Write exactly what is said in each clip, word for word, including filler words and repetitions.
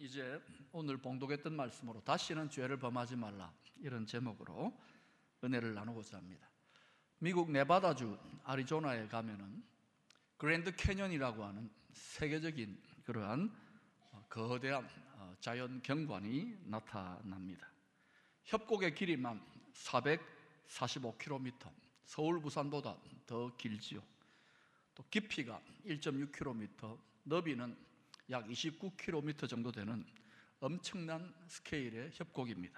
이제 오늘 봉독했던 말씀으로 다시는 죄를 범하지 말라, 이런 제목으로 은혜를 나누고자 합니다. 미국 네바다주 애리조나에 가면은 그랜드 캐년이라고 하는 세계적인 그러한 거대한 자연 경관이 나타납니다. 협곡의 길이만 사백사십오 킬로미터, 서울 부산보다 더 길지요. 또 깊이가 일 점 육 킬로미터, 너비는 약 이십구 킬로미터 정도 되는 엄청난 스케일의 협곡입니다.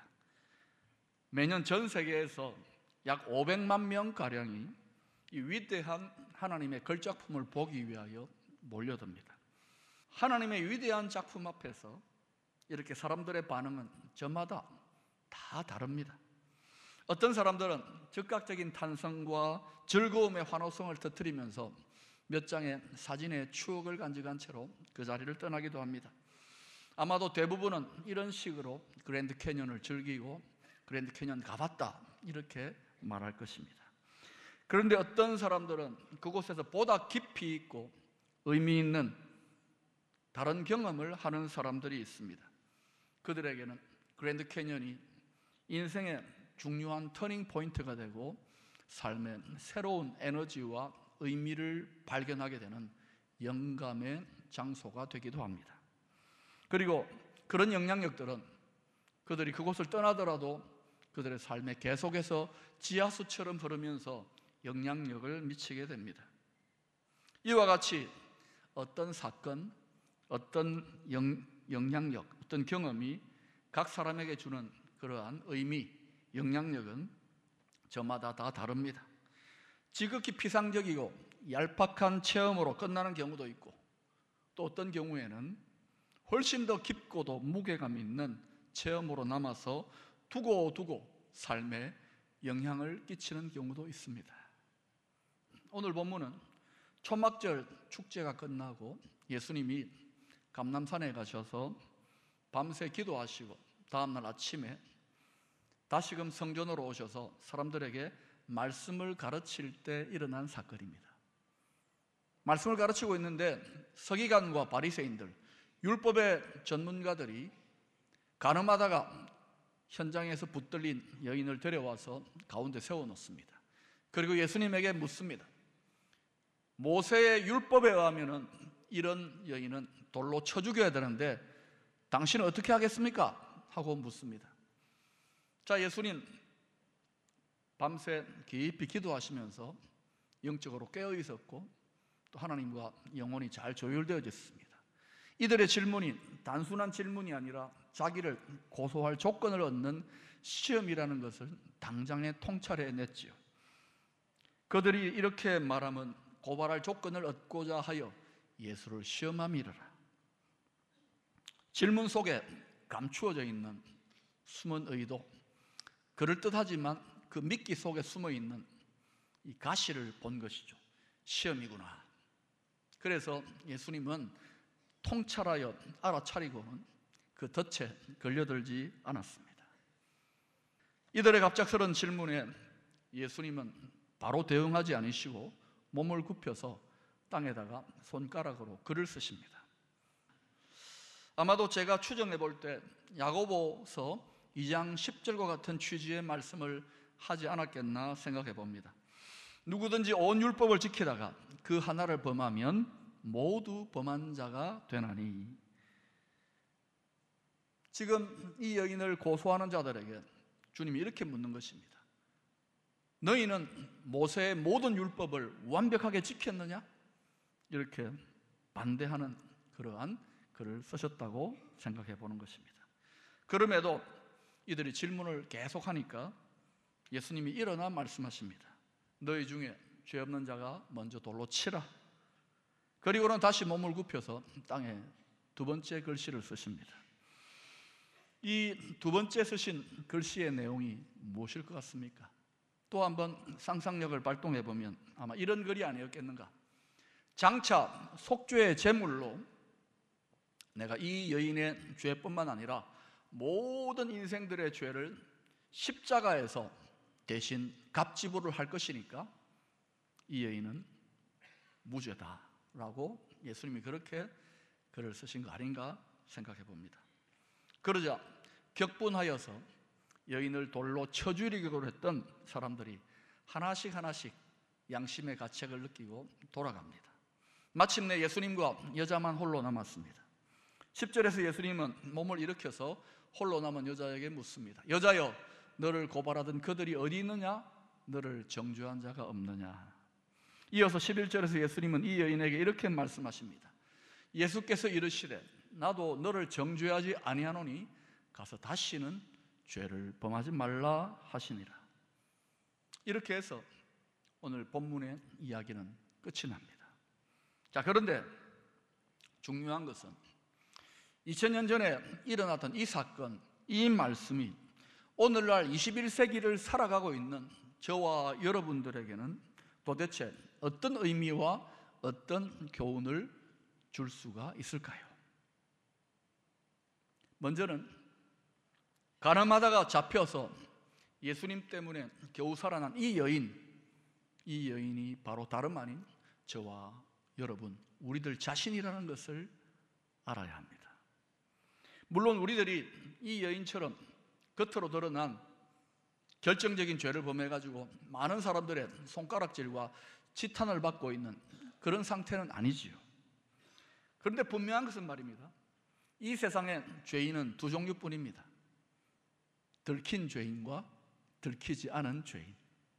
매년 전 세계에서 약 오백만 명가량이 이 위대한 하나님의 걸작품을 보기 위하여 몰려듭니다. 하나님의 위대한 작품 앞에서 이렇게 사람들의 반응은 저마다 다 다릅니다. 어떤 사람들은 즉각적인 탄성과 즐거움의 환호성을 터뜨리면서 몇 장의 사진의 추억을 간직한 채로 그 자리를 떠나기도 합니다. 아마도 대부분은 이런 식으로 그랜드 캐년을 즐기고 그랜드 캐년 가봤다, 이렇게 말할 것입니다. 그런데 어떤 사람들은 그곳에서 보다 깊이 있고 의미 있는 다른 경험을 하는 사람들이 있습니다. 그들에게는 그랜드 캐년이 인생의 중요한 터닝 포인트가 되고 삶의 새로운 에너지와 의미를 발견하게 되는 영감의 장소가 되기도 합니다. 그리고 그런 영향력들은 그들이 그곳을 떠나더라도 그들의 삶에 계속해서 지하수처럼 흐르면서 영향력을 미치게 됩니다. 이와 같이 어떤 사건, 어떤 영, 영향력, 어떤 경험이 각 사람에게 주는 그러한 의미, 영향력은 저마다 다 다릅니다. 지극히 피상적이고 얄팍한 체험으로 끝나는 경우도 있고, 또 어떤 경우에는 훨씬 더 깊고도 무게감 있는 체험으로 남아서 두고두고 삶에 영향을 끼치는 경우도 있습니다. 오늘 본문은 초막절 축제가 끝나고 예수님이 감람산에 가셔서 밤새 기도하시고 다음날 아침에 다시금 성전으로 오셔서 사람들에게 말씀을 가르칠 때 일어난 사건입니다. 말씀을 가르치고 있는데 서기관과 바리새인들, 율법의 전문가들이 가늠하다가 현장에서 붙들린 여인을 데려와서 가운데 세워놓습니다. 그리고 예수님에게 묻습니다. 모세의 율법에 의하면 이런 여인은 돌로 쳐 죽여야 되는데 당신은 어떻게 하겠습니까? 하고 묻습니다. 자, 예수님 밤새 깊이 기도하시면서 영적으로 깨어 있었고 또 하나님과 영혼이 잘 조율되어 있습니다. 이들의 질문이 단순한 질문이 아니라 자기를 고소할 조건을 얻는 시험이라는 것을 당장에 통찰해 냈지요. 그들이 이렇게 말하면 고발할 조건을 얻고자 하여 예수를 시험함이라. 질문 속에 감추어져 있는 숨은 의도, 그럴듯하지만 그 미끼 속에 숨어있는 이 가시를 본 것이죠. 시험이구나. 그래서 예수님은 통찰하여 알아차리고는 그 덫에 걸려들지 않았습니다. 이들의 갑작스러운 질문에 예수님은 바로 대응하지 않으시고 몸을 굽혀서 땅에다가 손가락으로 글을 쓰십니다. 아마도 제가 추정해 볼 때 야고보서 이 장 십 절과 같은 취지의 말씀을 하지 않았겠나 생각해 봅니다. 누구든지 온 율법을 지키다가 그 하나를 범하면 모두 범한 자가 되나니. 지금 이 여인을 고소하는 자들에게 주님이 이렇게 묻는 것입니다. 너희는 모세의 모든 율법을 완벽하게 지켰느냐? 이렇게 반대하는 그러한 글을 쓰셨다고 생각해 보는 것입니다. 그럼에도 이들이 질문을 계속하니까 예수님이 일어나 말씀하십니다. 너희 중에 죄 없는 자가 먼저 돌로 치라. 그리고는 다시 몸을 굽혀서 땅에 두 번째 글씨를 쓰십니다. 이 두 번째 쓰신 글씨의 내용이 무엇일 것 같습니까? 또 한번 상상력을 발동해 보면 아마 이런 글이 아니었겠는가. 장차 속죄의 제물로 내가 이 여인의 죄뿐만 아니라 모든 인생들의 죄를 십자가에서 대신 값지불을 할 것이니까 이 여인은 무죄다라고 예수님이 그렇게 글을 쓰신 거 아닌가 생각해 봅니다. 그러자 격분하여서 여인을 돌로 쳐 죽이기로 했던 사람들이 하나씩 하나씩 양심의 가책을 느끼고 돌아갑니다. 마침내 예수님과 여자만 홀로 남았습니다. 십 절에서 예수님은 몸을 일으켜서 홀로 남은 여자에게 묻습니다. 여자여, 너를 고발하던 그들이 어디 있느냐? 너를 정죄한 자가 없느냐? 이어서 십일 절에서 예수님은 이 여인에게 이렇게 말씀하십니다. 예수께서 이르시되 나도 너를 정죄하지 아니하노니 가서 다시는 죄를 범하지 말라 하시니라. 이렇게 해서 오늘 본문의 이야기는 끝이 납니다. 자, 그런데 중요한 것은 이천 년 전에 일어났던 이 사건, 이 말씀이 오늘날 이십일 세기를 살아가고 있는 저와 여러분들에게는 도대체 어떤 의미와 어떤 교훈을 줄 수가 있을까요? 먼저는 가늠하다가 잡혀서 예수님 때문에 겨우 살아난 이 여인, 이 여인이 바로 다름 아닌 저와 여러분, 우리들 자신이라는 것을 알아야 합니다. 물론 우리들이 이 여인처럼 겉으로 드러난 결정적인 죄를 범해가지고 많은 사람들의 손가락질과 지탄을 받고 있는 그런 상태는 아니지요. 그런데 분명한 것은 말입니다. 이 세상에 죄인은 두 종류뿐입니다. 들킨 죄인과 들키지 않은 죄인,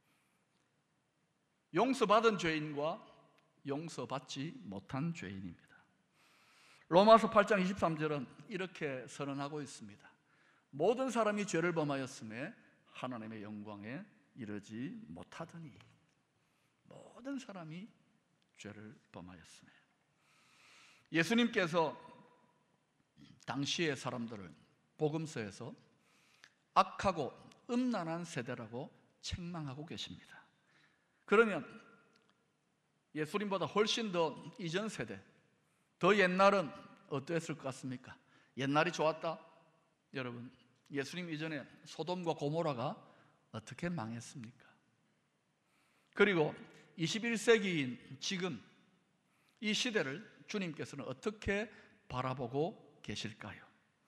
용서받은 죄인과 용서받지 못한 죄인입니다. 로마서 팔 장 이십삼 절은 이렇게 선언하고 있습니다. 모든 사람이 죄를 범하였음에 하나님의 영광에 이르지 못하더니. 모든 사람이 죄를 범하였음에. 예수님께서 당시의 사람들을 복음서에서 악하고 음란한 세대라고 책망하고 계십니다. 그러면 예수님보다 훨씬 더 이전 세대, 더 옛날은 어떠했을 것 같습니까? 옛날이 좋았다? 여러분, 예수님 이전에 소돔과 고모라가 어떻게 망했습니까? 그리고 이십일 세기인 지금 이 시대를 주님께서는 어떻게 바라보고 계실까요?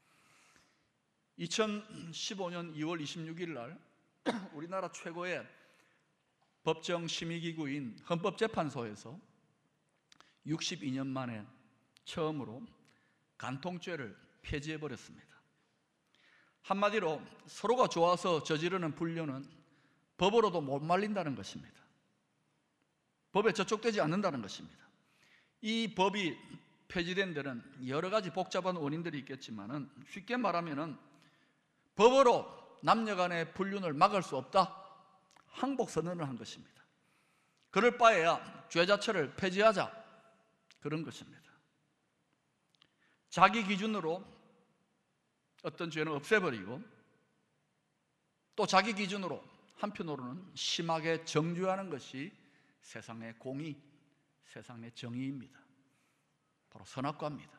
이천십오 년 이월 이십육일 날 우리나라 최고의 법정심의기구인 헌법재판소에서 육십이 년 만에 처음으로 간통죄를 폐지해버렸습니다. 한마디로 서로가 좋아서 저지르는 불륜은 법으로도 못 말린다는 것입니다. 법에 저촉되지 않는다는 것입니다. 이 법이 폐지된 데는 여러 가지 복잡한 원인들이 있겠지만은 쉽게 말하면은 법으로 남녀 간의 불륜을 막을 수 없다, 항복 선언을 한 것입니다. 그럴 바에야 죄 자체를 폐지하자, 그런 것입니다. 자기 기준으로 어떤 죄는 없애버리고 또 자기 기준으로 한편으로는 심하게 정죄하는 것이 세상의 공의, 세상의 정의입니다. 바로 선악과입니다.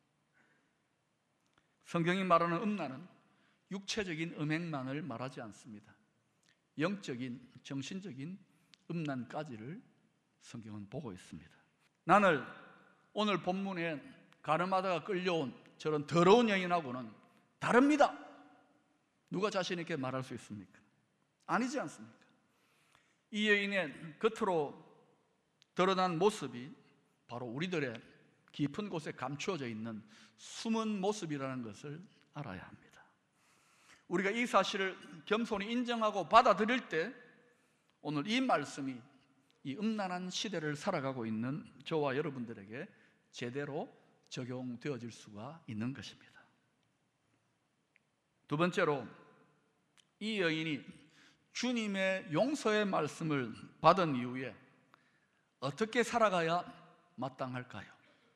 성경이 말하는 음란은 육체적인 음행만을 말하지 않습니다. 영적인, 정신적인 음란까지를 성경은 보고 있습니다. 나는 오늘 본문에 가늠하다가 끌려온 저런 더러운 여인하고는 다릅니다. 누가 자신 있게 말할 수 있습니까? 아니지 않습니까? 이 여인의 겉으로 드러난 모습이 바로 우리들의 깊은 곳에 감추어져 있는 숨은 모습이라는 것을 알아야 합니다. 우리가 이 사실을 겸손히 인정하고 받아들일 때 오늘 이 말씀이 이 음란한 시대를 살아가고 있는 저와 여러분들에게 제대로 적용되어질 수가 있는 것입니다. 두 번째로, 이 여인이 주님의 용서의 말씀을 받은 이후에 어떻게 살아가야 마땅할까요?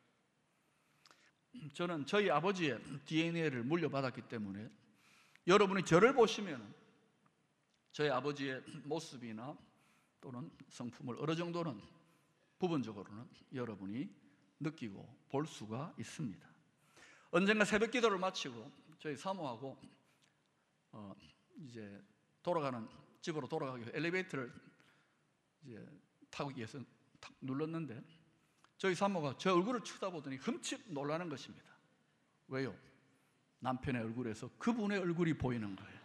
저는 저희 아버지의 디엔에이를 물려받았기 때문에 여러분이 저를 보시면 저희 아버지의 모습이나 또는 성품을 어느 정도는 부분적으로는 여러분이 느끼고 볼 수가 있습니다. 언젠가 새벽 기도를 마치고 저희 사모하고 어 이제 돌아가는 집으로 돌아가기 위해 엘리베이터를 이제 타기 위해서 탁 눌렀는데 저희 사모가 제 얼굴을 쳐다보더니 흠칫 놀라는 것입니다. 왜요? 남편의 얼굴에서 그분의 얼굴이 보이는 거예요.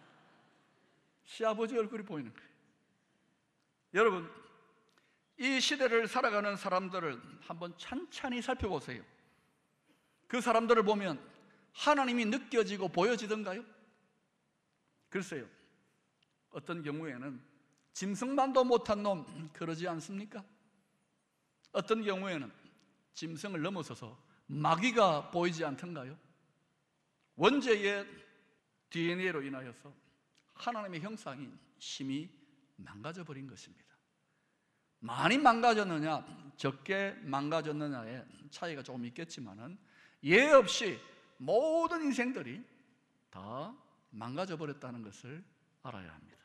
시아버지 얼굴이 보이는 거예요. 여러분, 이 시대를 살아가는 사람들을 한번 찬찬히 살펴보세요. 그 사람들을 보면 하나님이 느껴지고 보여지던가요? 글쎄요, 어떤 경우에는 짐승만도 못한 놈 그러지 않습니까? 어떤 경우에는 짐승을 넘어서서 마귀가 보이지 않던가요? 원죄의 디엔에이로 인하여서 하나님의 형상이 심히 망가져 버린 것입니다. 많이 망가졌느냐 적게 망가졌느냐의 차이가 조금 있겠지만은 예 없이 모든 인생들이 다 망가져 버렸다는 것을 알아야 합니다.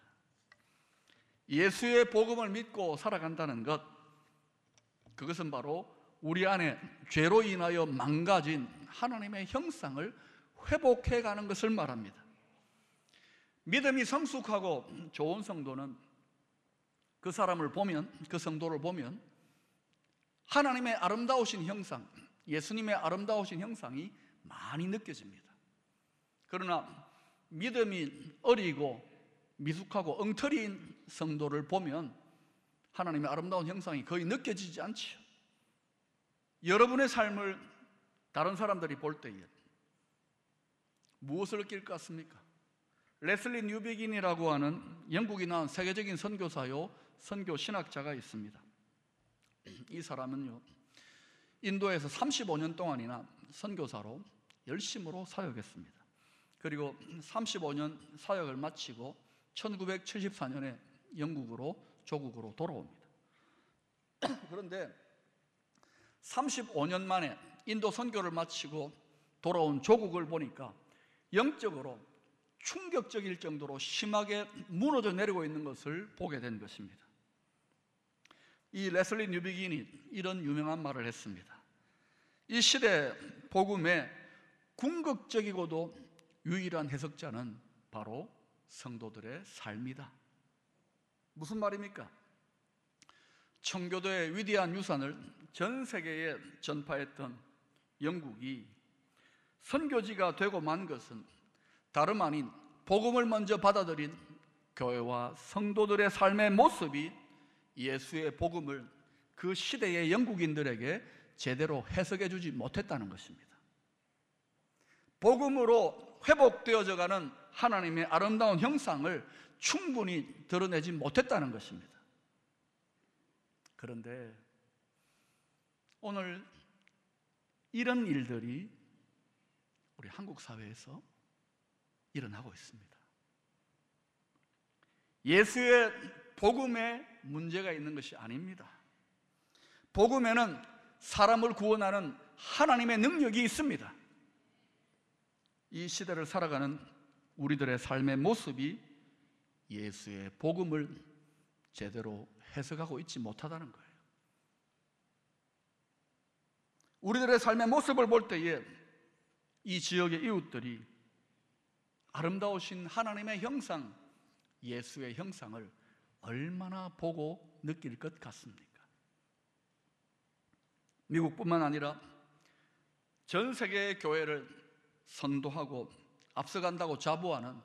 예수의 복음을 믿고 살아간다는 것, 그것은 바로 우리 안에 죄로 인하여 망가진 하나님의 형상을 회복해가는 것을 말합니다. 믿음이 성숙하고 좋은 성도는 그 사람을 보면, 그 성도를 보면 하나님의 아름다우신 형상, 예수님의 아름다우신 형상이 많이 느껴집니다. 그러나 믿음이 어리고 미숙하고 엉터리인 성도를 보면 하나님의 아름다운 형상이 거의 느껴지지 않지요. 여러분의 삶을 다른 사람들이 볼 때에 무엇을 느낄 것 같습니까? 레슬리 뉴비긴이라고 하는 영국이 낳은 세계적인 선교사요 선교 신학자가 있습니다. 이 사람은요, 인도에서 삼십오 년 동안이나 선교사로 열심으로 사역했습니다. 그리고 삼십오 년 사역을 마치고 천구백칠십사 년에 영국으로 조국으로 돌아옵니다. 그런데 삼십오 년 만에 인도 선교를 마치고 돌아온 조국을 보니까 영적으로 충격적일 정도로 심하게 무너져 내리고 있는 것을 보게 된 것입니다. 이 레슬리 뉴비긴이 이런 유명한 말을 했습니다. 이 시대 복음의 궁극적이고도 유일한 해석자는 바로 성도들의 삶이다. 무슨 말입니까? 청교도의 위대한 유산을 전 세계에 전파했던 영국이 선교지가 되고 만 것은 다름 아닌 복음을 먼저 받아들인 교회와 성도들의 삶의 모습이 예수의 복음을 그 시대의 영국인들에게 제대로 해석해 주지 못했다는 것입니다. 복음으로 회복되어져 가는 하나님의 아름다운 형상을 충분히 드러내지 못했다는 것입니다. 그런데 오늘 이런 일들이 우리 한국 사회에서 일어나고 있습니다. 예수의 복음에 문제가 있는 것이 아닙니다. 복음에는 사람을 구원하는 하나님의 능력이 있습니다. 이 시대를 살아가는 우리들의 삶의 모습이 예수의 복음을 제대로 해석하고 있지 못하다는 거예요. 우리들의 삶의 모습을 볼 때에 이 지역의 이웃들이 아름다우신 하나님의 형상, 예수의 형상을 얼마나 보고 느낄 것 같습니까? 미국뿐만 아니라 전 세계의 교회를 선도하고 앞서간다고 자부하는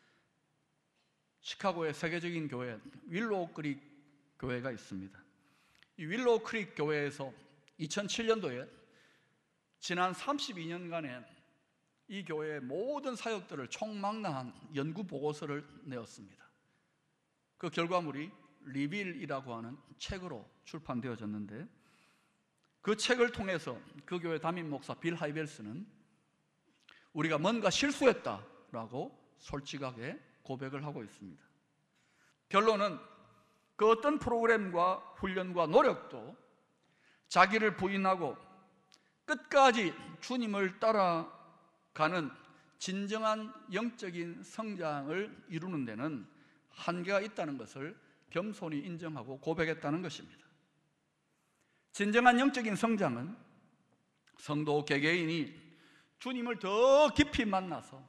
시카고의 세계적인 교회 윌로우 크릭 교회가 있습니다. 이 윌로우 크릭 교회에서 이천칠 년도에 지난 삼십이 년간의 이 교회의 모든 사역들을 총망라한 연구 보고서를 내었습니다. 그 결과물이 리빌이라고 하는 책으로 출판되어졌는데, 그 책을 통해서 그 교회 담임 목사 빌 하이벨스는 우리가 뭔가 실수했다라고 솔직하게 고백을 하고 있습니다. 결론은 그 어떤 프로그램과 훈련과 노력도 자기를 부인하고 끝까지 주님을 따라가는 진정한 영적인 성장을 이루는 데는 한계가 있다는 것을 겸손히 인정하고 고백했다는 것입니다. 진정한 영적인 성장은 성도 개개인이 주님을 더 깊이 만나서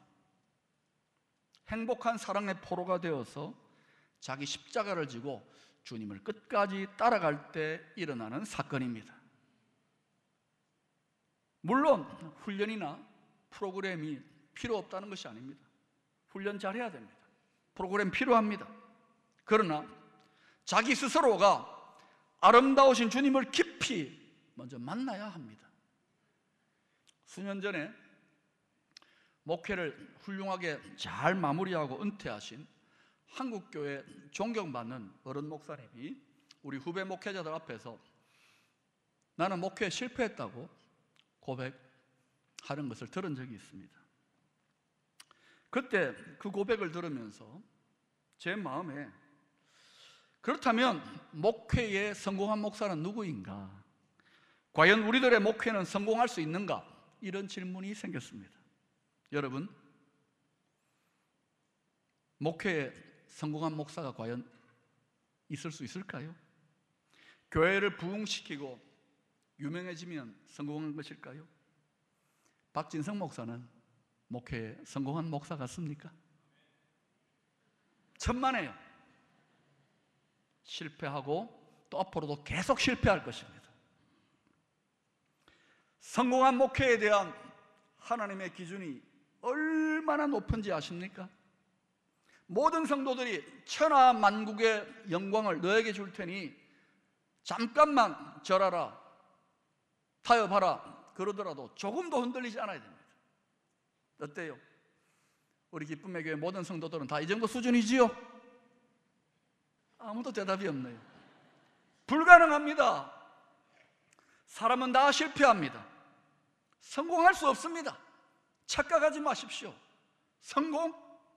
행복한 사랑의 포로가 되어서 자기 십자가를 지고 주님을 끝까지 따라갈 때 일어나는 사건입니다. 물론 훈련이나 프로그램이 필요 없다는 것이 아닙니다. 훈련 잘해야 됩니다. 프로그램 필요합니다. 그러나 자기 스스로가 아름다우신 주님을 깊이 먼저 만나야 합니다. 수년 전에 목회를 훌륭하게 잘 마무리하고 은퇴하신 한국교회 존경받는 어른 목사님이 우리 후배 목회자들 앞에서 나는 목회에 실패했다고 고백하는 것을 들은 적이 있습니다. 그때 그 고백을 들으면서 제 마음에 그렇다면 목회에 성공한 목사는 누구인가? 과연 우리들의 목회는 성공할 수 있는가? 이런 질문이 생겼습니다. 여러분, 목회에 성공한 목사가 과연 있을 수 있을까요? 교회를 부흥시키고 유명해지면 성공한 것일까요? 박진성 목사는 목회에 성공한 목사 같습니까? 천만에요. 실패하고 또 앞으로도 계속 실패할 것입니다. 성공한 목회에 대한 하나님의 기준이 얼마나 높은지 아십니까? 모든 성도들이 천하 만국의 영광을 너에게 줄 테니 잠깐만 절하라, 타협하라 그러더라도 조금도 흔들리지 않아야 됩니다. 어때요? 우리 기쁨의 교회 모든 성도들은 다 이 정도 수준이지요? 아무도 대답이 없네요. 불가능합니다. 사람은 다 실패합니다. 성공할 수 없습니다. 착각하지 마십시오. 성공?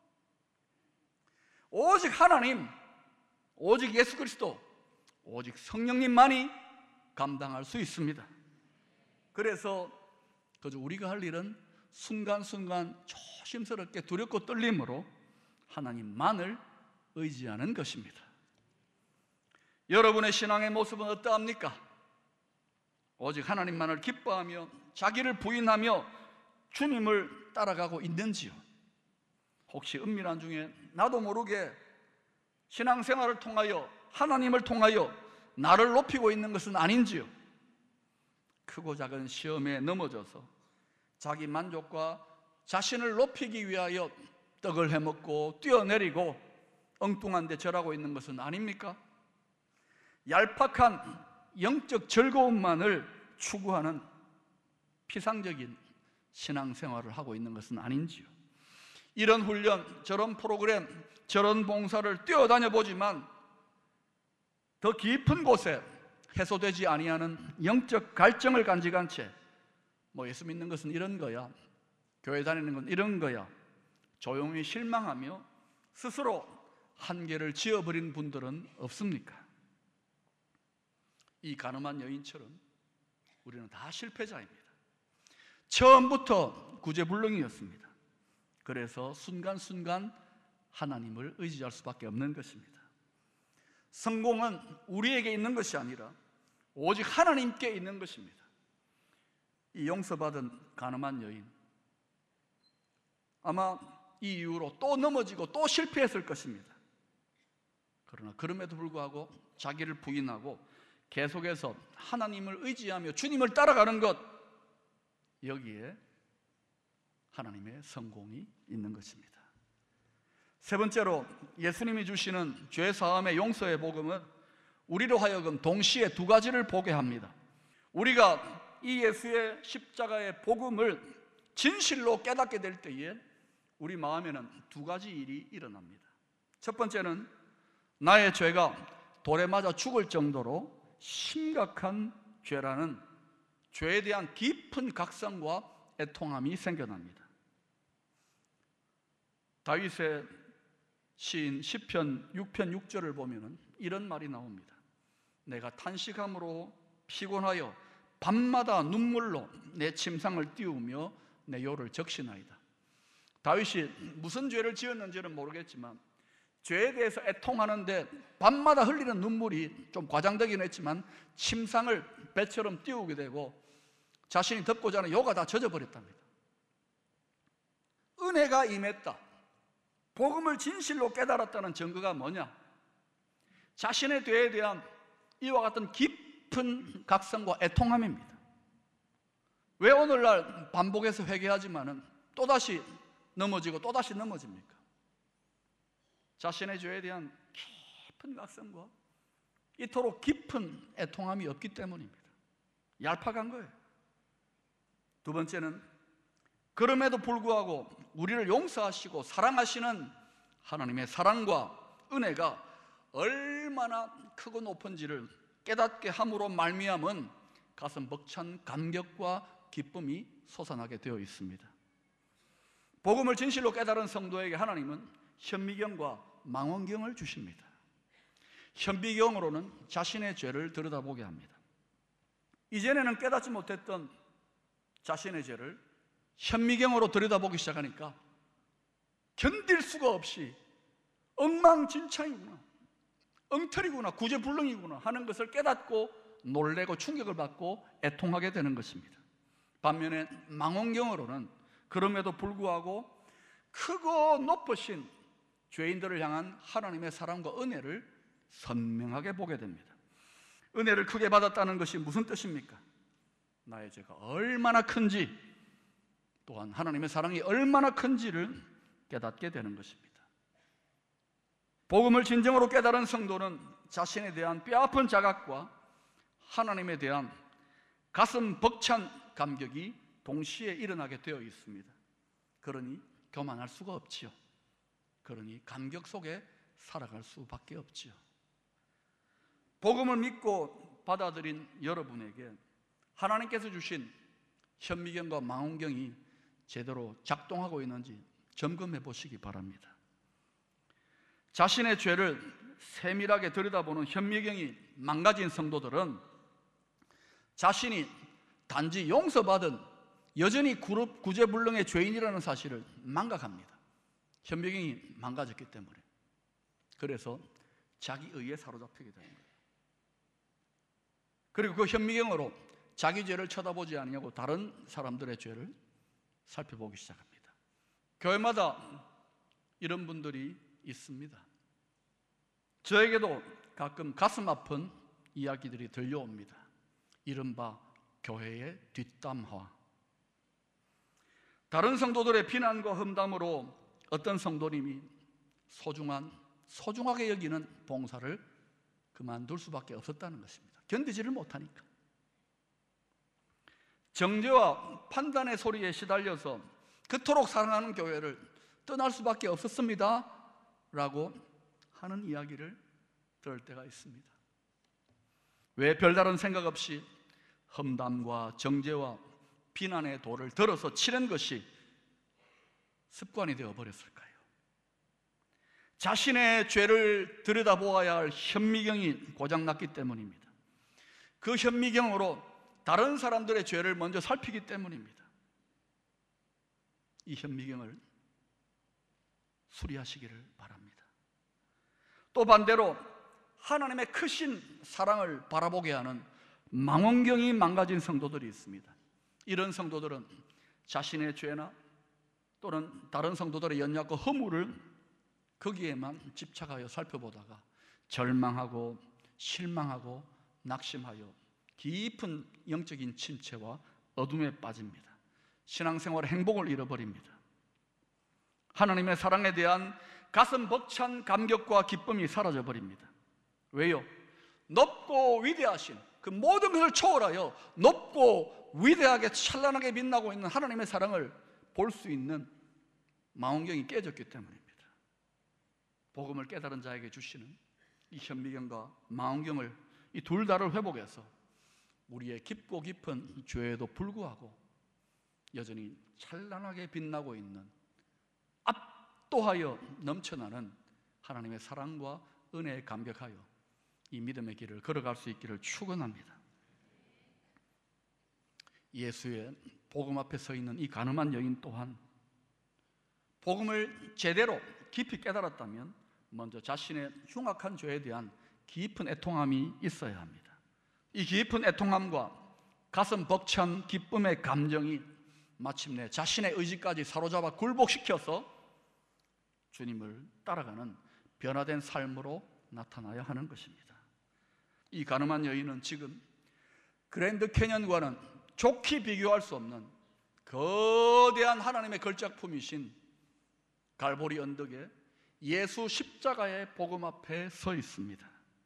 오직 하나님, 오직 예수 그리스도, 오직 성령님만이 감당할 수 있습니다. 그래서 그저 우리가 할 일은 순간순간 조심스럽게 두렵고 떨림으로 하나님만을 의지하는 것입니다. 여러분의 신앙의 모습은 어떠합니까? 오직 하나님만을 기뻐하며 자기를 부인하며 주님을 따라가고 있는지요? 혹시 은밀한 중에 나도 모르게 신앙생활을 통하여 하나님을 통하여 나를 높이고 있는 것은 아닌지요? 크고 작은 시험에 넘어져서 자기 만족과 자신을 높이기 위하여 떡을 해먹고 뛰어내리고 엉뚱한 데 절하고 있는 것은 아닙니까? 얄팍한 영적 즐거움만을 추구하는 피상적인 신앙생활을 하고 있는 것은 아닌지요? 이런 훈련, 저런 프로그램, 저런 봉사를 뛰어다녀 보지만 더 깊은 곳에 해소되지 아니하는 영적 갈증을 간직한 채 뭐 예수 믿는 것은 이런 거야, 교회 다니는 건 이런 거야, 조용히 실망하며 스스로 한계를 지어버린 분들은 없습니까? 이 가늠한 여인처럼 우리는 다 실패자입니다. 처음부터 구제불능이었습니다. 그래서 순간순간 하나님을 의지할 수밖에 없는 것입니다. 성공은 우리에게 있는 것이 아니라 오직 하나님께 있는 것입니다. 이 용서받은 가늠한 여인, 아마 이 이후로 또 넘어지고 또 실패했을 것입니다. 그러나 그럼에도 불구하고 자기를 부인하고 계속해서 하나님을 의지하며 주님을 따라가는 것, 여기에 하나님의 성공이 있는 것입니다. 세 번째로 예수님이 주시는 죄사함의 용서의 복음은 우리로 하여금 동시에 두 가지를 보게 합니다. 우리가 이 예수의 십자가의 복음을 진실로 깨닫게 될 때에 우리 마음에는 두 가지 일이 일어납니다. 첫 번째는 나의 죄가 돌에 맞아 죽을 정도로 심각한 죄라는 죄에 대한 깊은 각성과 애통함이 생겨납니다. 다윗의 시인 시편 육 편 육 절을 보면 이런 말이 나옵니다. 내가 탄식함으로 피곤하여 밤마다 눈물로 내 침상을 띄우며 내 요를 적시나이다. 다윗이 무슨 죄를 지었는지는 모르겠지만 죄에 대해서 애통하는데 밤마다 흘리는 눈물이 좀 과장되긴 했지만 침상을 배처럼 띄우게 되고 자신이 덮고자 하는 요가 다 젖어버렸답니다. 은혜가 임했다, 복음을 진실로 깨달았다는 증거가 뭐냐? 자신의 죄에 대한 이와 같은 깊은 각성과 애통함입니다. 왜 오늘날 반복해서 회개하지만은 또다시 넘어지고 또다시 넘어집니까? 자신의 죄에 대한 깊은 각성과 이토록 깊은 애통함이 없기 때문입니다. 얄팍한 거예요. 두 번째는 그럼에도 불구하고 우리를 용서하시고 사랑하시는 하나님의 사랑과 은혜가 얼마나 크고 높은지를 깨닫게 함으로 말미암은 가슴 벅찬 감격과 기쁨이 솟아나게 되어 있습니다. 복음을 진실로 깨달은 성도에게 하나님은 현미경과 망원경을 주십니다. 현미경으로는 자신의 죄를 들여다보게 합니다. 이전에는 깨닫지 못했던 자신의 죄를 현미경으로 들여다보기 시작하니까 견딜 수가 없이 엉망진창이구나, 엉터리구나, 구제불능이구나 하는 것을 깨닫고 놀래고 충격을 받고 애통하게 되는 것입니다. 반면에 망원경으로는 그럼에도 불구하고 크고 높으신 죄인들을 향한 하나님의 사랑과 은혜를 선명하게 보게 됩니다. 은혜를 크게 받았다는 것이 무슨 뜻입니까? 나의 죄가 얼마나 큰지, 또한 하나님의 사랑이 얼마나 큰지를 깨닫게 되는 것입니다. 복음을 진정으로 깨달은 성도는 자신에 대한 뼈아픈 자각과 하나님에 대한 가슴 벅찬 감격이 동시에 일어나게 되어 있습니다. 그러니 교만할 수가 없지요. 그러니 감격 속에 살아갈 수밖에 없지요. 복음을 믿고 받아들인 여러분에게 하나님께서 주신 현미경과 망원경이 제대로 작동하고 있는지 점검해 보시기 바랍니다. 자신의 죄를 세밀하게 들여다보는 현미경이 망가진 성도들은 자신이 단지 용서받은 여전히 구제불능의 죄인이라는 사실을 망각합니다. 현미경이 망가졌기 때문에. 그래서 자기 의에 사로잡히게 되는 거예요. 그리고 그 현미경으로 자기 죄를 쳐다보지 아니하고 다른 사람들의 죄를 살펴보기 시작합니다. 교회마다 이런 분들이 있습니다. 저에게도 가끔 가슴 아픈 이야기들이 들려옵니다. 이른바 교회의 뒷담화. 다른 성도들의 비난과 험담으로 어떤 성도님이 소중한, 소중하게 여기는 봉사를 그만둘 수밖에 없었다는 것입니다. 견디지를 못하니까. 정죄와 판단의 소리에 시달려서 그토록 사랑하는 교회를 떠날 수밖에 없었습니다 라고 하는 이야기를 들을 때가 있습니다. 왜 별다른 생각 없이 험담과 정죄와 비난의 돌을 들어서 치는 것이 습관이 되어버렸을까요? 자신의 죄를 들여다보아야 할 현미경이 고장났기 때문입니다. 그 현미경으로 다른 사람들의 죄를 먼저 살피기 때문입니다. 이 현미경을 수리하시기를 바랍니다. 또 반대로 하나님의 크신 사랑을 바라보게 하는 망원경이 망가진 성도들이 있습니다. 이런 성도들은 자신의 죄나 또는 다른 성도들의 연약과 허물을 거기에만 집착하여 살펴보다가 절망하고 실망하고 낙심하여 깊은 영적인 침체와 어둠에 빠집니다. 신앙생활의 행복을 잃어버립니다. 하나님의 사랑에 대한 가슴 벅찬 감격과 기쁨이 사라져버립니다. 왜요? 높고 위대하신 그 모든 것을 초월하여 높고 위대하게 찬란하게 빛나고 있는 하나님의 사랑을 볼 수 있는 망원경이 깨졌기 때문입니다. 복음을 깨달은 자에게 주시는 이 현미경과 망원경을 이 둘 다를 회복해서 우리의 깊고 깊은 죄에도 불구하고 여전히 찬란하게 빛나고 있는 압도하여 넘쳐나는 하나님의 사랑과 은혜에 감격하여 이 믿음의 길을 걸어갈 수 있기를 축원합니다. 예수의 복음 앞에 서 있는 이 가늠한 여인 또한 복음을 제대로 깊이 깨달았다면 먼저 자신의 흉악한 죄에 대한 깊은 애통함이 있어야 합니다. 이 깊은 애통함과 가슴 벅찬 기쁨의 감정이 마침내 자신의 의지까지 사로잡아 굴복시켜서 주님을 따라가는 변화된 삶으로 나타나야 하는 것입니다. 이 가늠한 여인은 지금 그랜드 캐년과는 좋게 비교할 수 없는 거대한 하나님의 걸작품이신 갈보리 언덕에 예수 십자가의 복음 앞에 서 있습니다.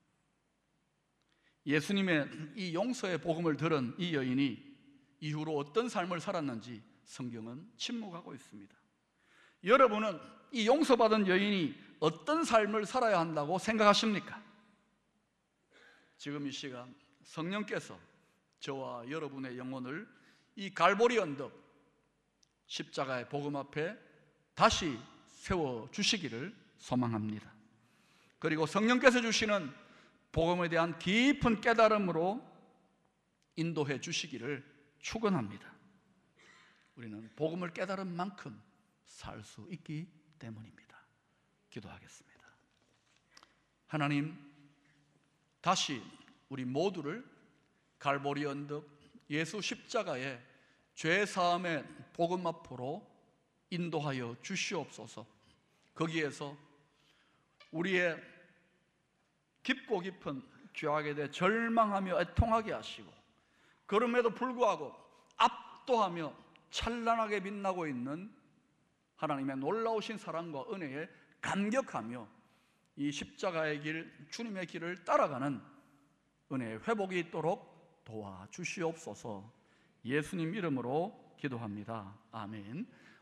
예수님의 이 용서의 복음을 들은 이 여인이 이후로 어떤 삶을 살았는지 성경은 침묵하고 있습니다. 여러분은 이 용서받은 여인이 어떤 삶을 살아야 한다고 생각하십니까? 지금 이 시간 성령께서 저와 여러분의 영혼을 이 갈보리 언덕 십자가의 복음 앞에 다시 세워주시기를 소망합니다. 그리고 성령께서 주시는 복음에 대한 깊은 깨달음으로 인도해 주시기를 축원합니다. 우리는 복음을 깨달은 만큼 살 수 있기 때문입니다. 기도하겠습니다. 하나님, 다시 우리 모두를 갈보리 언덕 예수 십자가의 죄사함의 복음 앞으로 인도하여 주시옵소서. 거기에서 우리의 깊고 깊은 죄악에 대해 절망하며 애통하게 하시고, 그럼에도 불구하고 압도하며 찬란하게 빛나고 있는 하나님의 놀라우신 사랑과 은혜에 감격하며 이 십자가의 길, 주님의 길을 따라가는 은혜의 회복이 있도록 도와주시옵소서. 예수님 이름으로 기도합니다. 아멘.